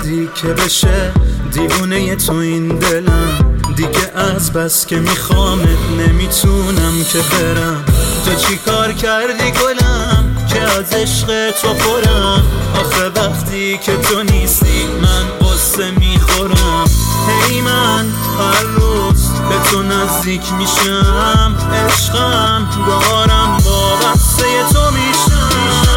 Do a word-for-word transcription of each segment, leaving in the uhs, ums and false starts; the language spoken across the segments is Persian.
وقتی که بشه دیوونه تو این دلم، دیگه از بس که میخوامت نمیتونم که برم. تو چی کار کردی گلم که از عشق تو خورم؟ آخه وقتی که تو نیستی من قصه میخورم. هی من هر روز به تو نزدیک میشم، عشقم دارم وابسته تو میشم.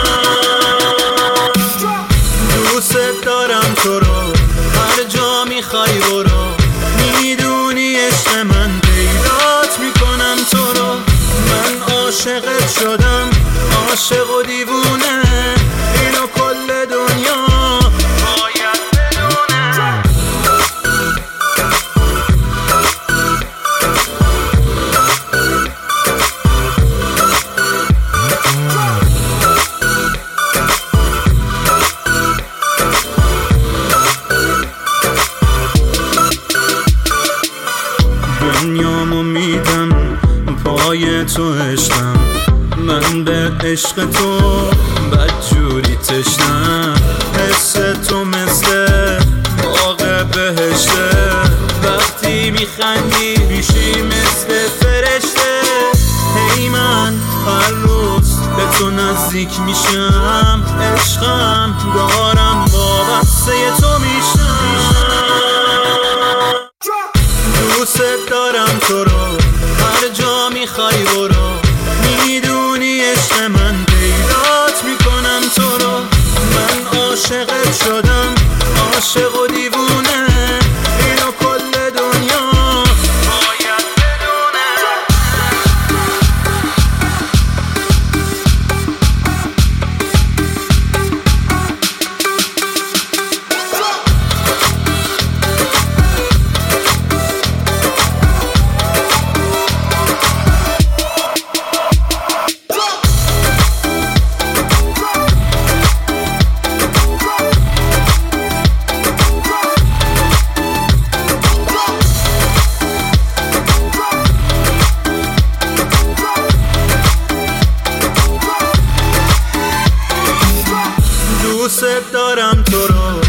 دوست دارم تو رو، هر جا میخوای برو، میدونی عشق من پیدات میکنم تو رو. من عاشقت شدم، عاشق و دیوونه، اینو کل دنیا باید بدونه. دنیامو میدم پای تو عشقم، من به عشق تو بدجوری تشنم. حس تو مثل باغ بهشته، وقتی میخندی میشی مثل فرشته. هی من هر روز به تو نزدیک میشم، عشقم دارم وابسته تو میشم. دوست دارم تو رو، هر جا میخوای برو، میدونی عشق من پیدات میکنم تو رو. من عاشقت شدم، عاشق و دیوونه، اینو کل دنیا باید بدونه. دوست دارم تو رو،